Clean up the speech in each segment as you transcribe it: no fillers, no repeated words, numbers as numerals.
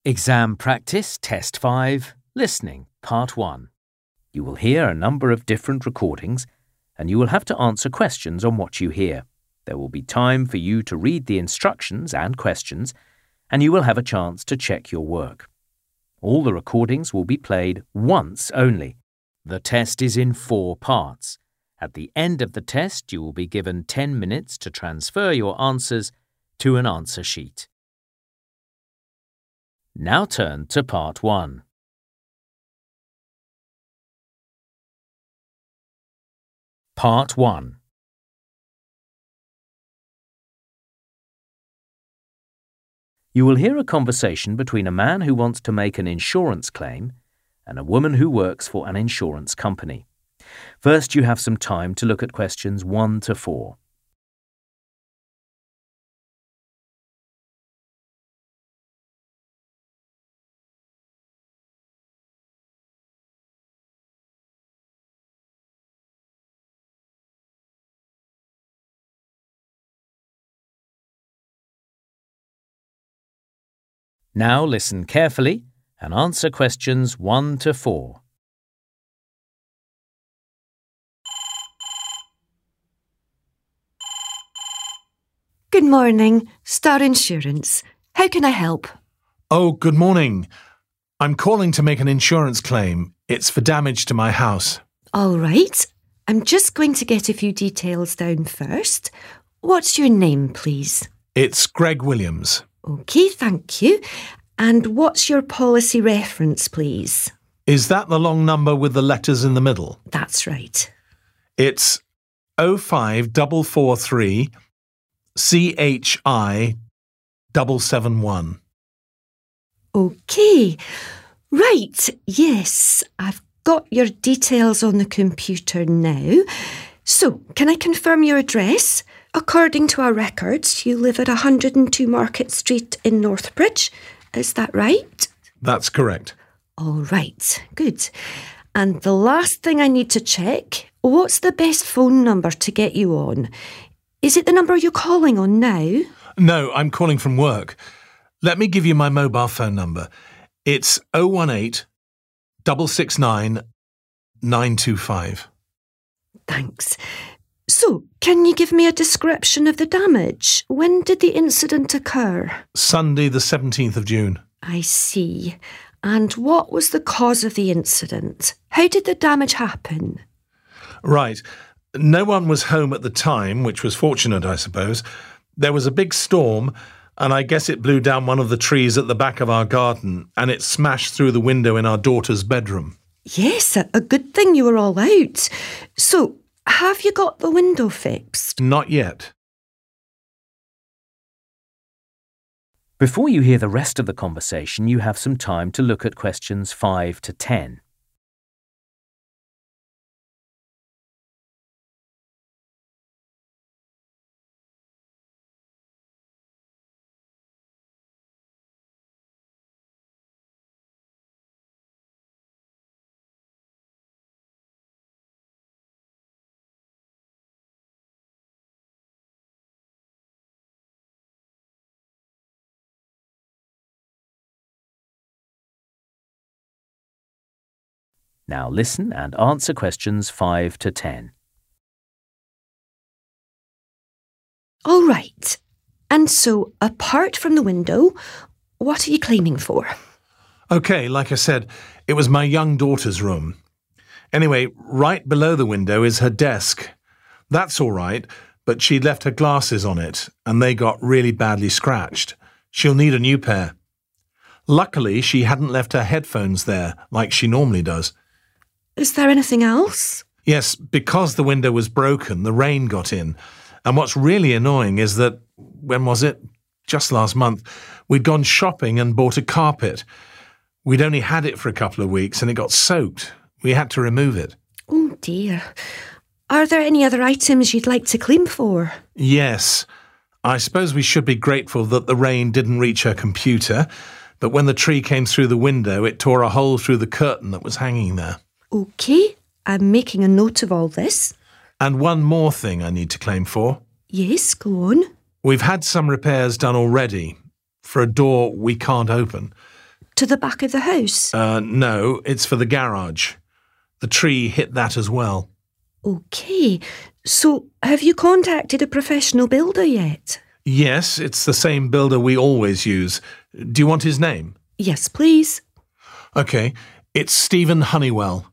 Exam Practice Test 5, Listening, Part 1. You will hear a number of different recordings and you will have to answer questions on what you hear. There will be time for you to read the instructions and questions and you will have a chance to check your work. All the recordings will be played once only. The test is in 4 parts. At the end of the test, you will be given 10 minutes to transfer your answers to an answer sheet. Now turn to Part 1. Part 1. You will hear a conversation between a man who wants to make an insurance claim and a woman who works for an insurance company. First, you have some time to look at questions 1 to 4. Now listen carefully and answer questions 1 to 4. Good morning, Star Insurance. How can I help? Oh, good morning. I'm calling to make an insurance claim. It's for damage to my house. All right. I'm just going to get a few details down first. What's your name, please? It's Greg Williams. OK, thank you. And what's your policy reference, please? Is that the long number with the letters in the middle? That's right. It's 05443 CHI 771. OK. Right, yes, I've got your details on the computer now. So, can I confirm your address? According to our records, you live at 102 Market Street in Northbridge. Is that right? That's correct. All right, good. And the last thing I need to check, what's the best phone number to get you on? Is it the number you're calling on now? No, I'm calling from work. Let me give you my mobile phone number. It's 018 669 925. Thanks. So, can you give me a description of the damage? When did the incident occur? Sunday the 17th of June. I see. And what was the cause of the incident? How did the damage happen? Right. No one was home at the time, which was fortunate, I suppose. There was a big storm, and I guess it blew down one of the trees at the back of our garden, and it smashed through the window in our daughter's bedroom. Yes, a good thing you were all out. So, have you got the window fixed? Not yet. Before you hear the rest of the conversation, you have some time to look at questions 5 to 10. Now listen and answer questions 5 to 10. All right. And so, apart from the window, what are you claiming for? OK, like I said, it was my young daughter's room. Anyway, right below the window is her desk. That's all right, but she'd left her glasses on it, and they got really badly scratched. She'll need a new pair. Luckily, she hadn't left her headphones there, like she normally does. Is there anything else? Yes, because the window was broken, the rain got in. And what's really annoying is that, when was it? Just last month, we'd gone shopping and bought a carpet. We'd only had it for a couple of weeks and it got soaked. We had to remove it. Oh dear. Are there any other items you'd like to claim for? Yes. I suppose we should be grateful that the rain didn't reach her computer, but when the tree came through the window, it tore a hole through the curtain that was hanging there. OK, I'm making a note of all this. And one more thing I need to claim for. Yes, go on. We've had some repairs done already for a door we can't open. to the back of the house? No, it's for the garage. The tree hit that as well. OK, so have you contacted a professional builder yet? Yes, it's the same builder we always use. Do you want his name? Yes, please. OK, it's Stephen Honeywell.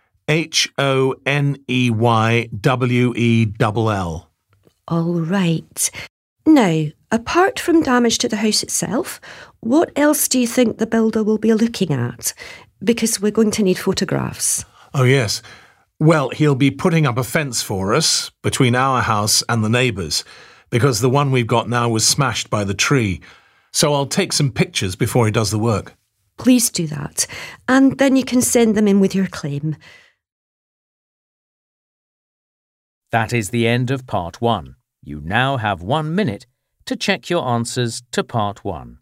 Honeywell. All right. Now, apart from damage to the house itself, what else do you think the builder will be looking at? Because we're going to need photographs. Oh, yes. Well, he'll be putting up a fence for us between our house and the neighbours, because the one we've got now was smashed by the tree. So I'll take some pictures before he does the work. Please do that, and then you can send them in with your claim. That is the end of Part 1. You now have 1 minute to check your answers to Part 1.